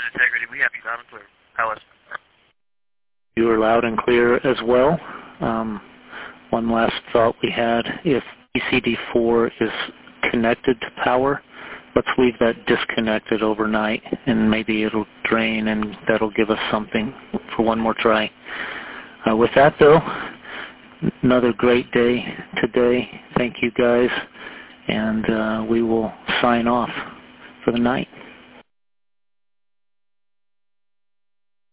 and integrity. We have you loud and clear. Alice. You are loud and clear as well. One last thought we had, if BCD4 is connected to power, let's leave that disconnected overnight and maybe it'll drain and that'll give us something for one more try. With that though, another great day today. Thank you guys, and we will sign off for the night.